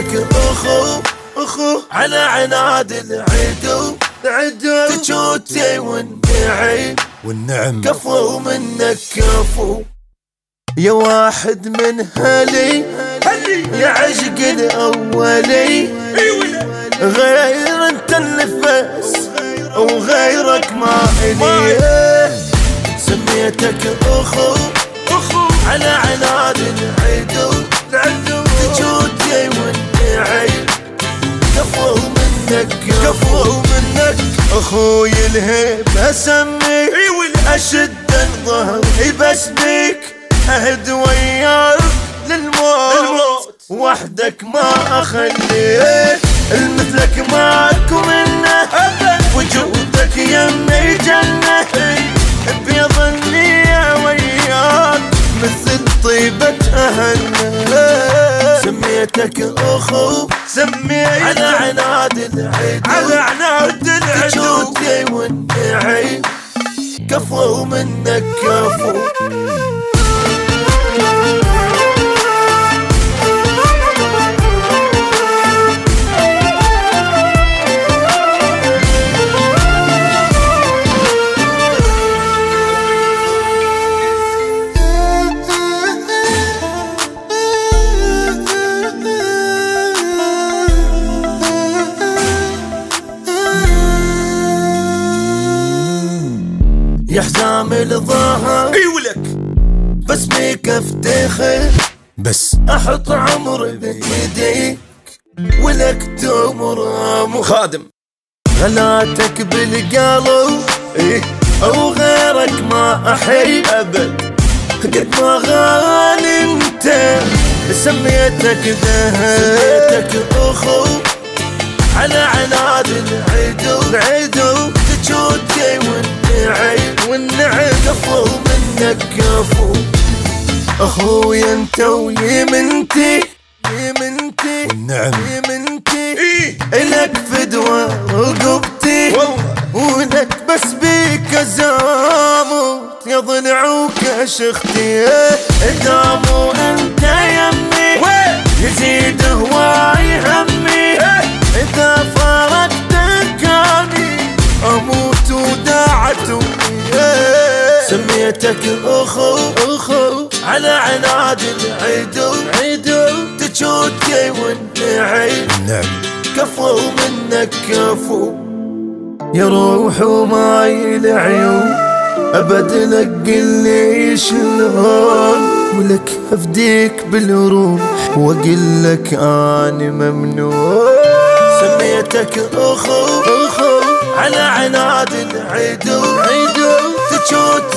سميتك أخو على عناد العدو تجوتي والنعم كفو منك كفو. يا واحد من هلي يا عشق الأولي، غير انت النفس وغيرك ما إلي. سميتك أخو على عناد العدو تجوتي والنعم كفو منك أخوي الهيب أسميك أشد الظهر بس بيك أهد وياك للموت وحدك ما أخليك. المثلك ماكو منه وجودك يمي جنة، بيض النية وياك مثل طيبة أهلنا. سميتك أخو على عناد العدو تجوتي والنعم كفو منك كفو. يا حزام الظهر ايولك بس بيك افتخر، بس احط عمري بايديك ولك تمر خادم. غلاتك بالقلب او غيرك ما احب ابد، قد ما غالي انت سميتك ذهب. أخو على عناد العدو تجوتي والنعم كفو منك كفو. أخوي انت ويمنتي والنعم إلك فدوى رقبتي ولك بس بيك زاموت يا ضلع وكشختي. دامو انت يمي يزيد هواي همي، إذا فارقتك أني أموت وداعت أمي. سميتك أخو على عناد العدو تجوتي والنعم كفو منك كفو. يا روح وماي العيون أبد لك قلي شلون، ولك أفديك بالروح وأقلك أنا ممنون. سميتك أخو على عناد العدو تجوتي